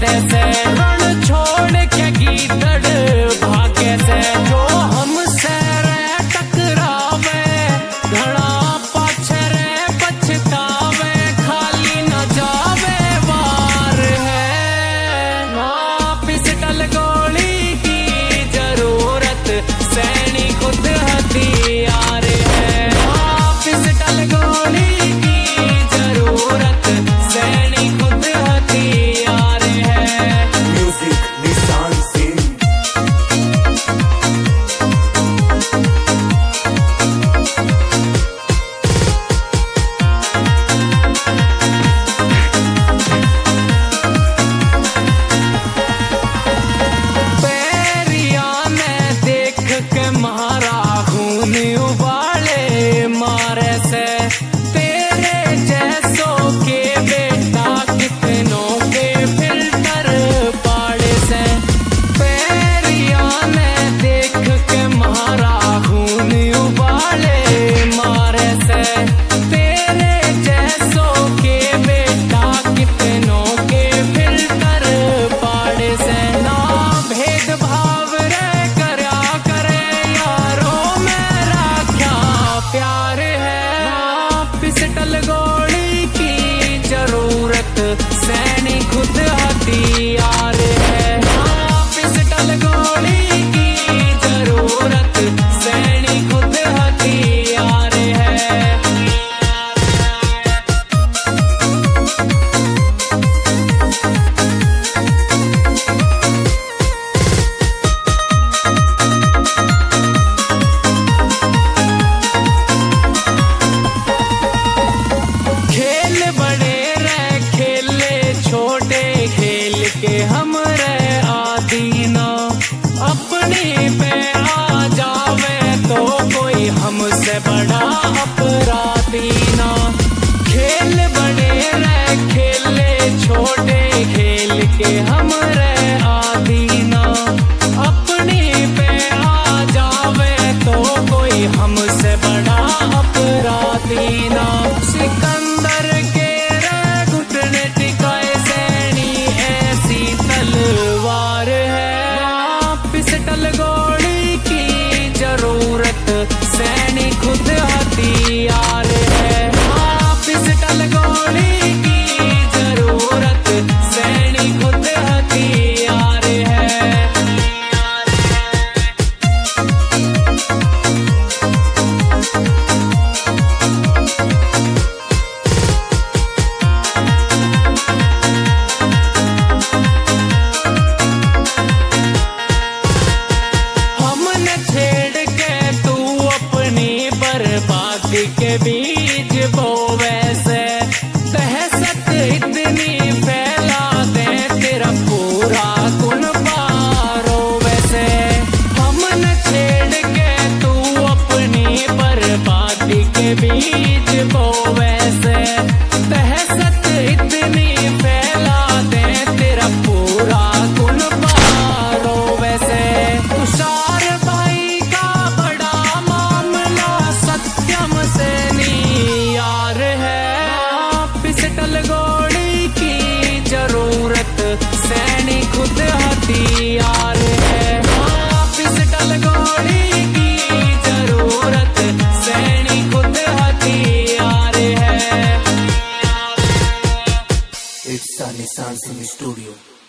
से रण छोड़ के गीदड़ भागे से जो हमसे टकरावे घड़ा पाछे रे पछतावे खाली न जावे वार है ना पिस्टल गोली की जरूरत सैनी खुद हथियार है ना पिस्टल गोली की जरूरत सैनी खुद हथियार है। म्यूजिक निशान सिंह। पैरिया ने देख के मारा खून उबाले मारे से तेरे जैसों के बेटा कितनों के फिल्टर पाड़े से पैरिया ने देख के मारा खून उबाले मारे से तेरे जैसों के बेटा कितनों के फिल्टर पाड़े से ना भेदभाव रे करया करे यारों मेरा क्या प्यार है ना पिस्टल गोली की जरूरत सैनी खुद हथियार है ना पिस्टल गोली की जरूरत सैनी खुद हथियार है। खेल बड़े रे खेले छोटे खेल के हम रे आदि ना अपने पे आ जावे तो कोई हमसे बड़ा अपराधी ना खेल बड़े रे खेले छोटे खेल के हम रे आदि ना अपने पे आ जावे तो कोई हमसे बड़ा अपराधी ना सिकंदर के रे घुटने टिकाए सैनी ऐसी तलवार है ना पिस्टल गोली की जरूरत सैनी खुद हथियार है ना पिस्टल गोली की जरूरत सैनी खुद हथियार है। हमने छेड़ के तू अपनी बर्बादी के बीच बोवे से दहशत इतनी फैला दे तेरा पूरा कुन पारो वैसे हमने छेड़ के तू अपनी बर्बादी के बीच बोवे से दहशत इतनी फैला दे तेरा पूरा कुन पारो वैसे तुषार भाई का बड़ा मामला सत्यम सैनी यार है ना पिस्टल गोली की जरूरत सैनी खुद हथियार है ना पिस्टल गोली की जरूरत सैनी खुद हथियार है। इट्स निशान सिंह स्टूडियो।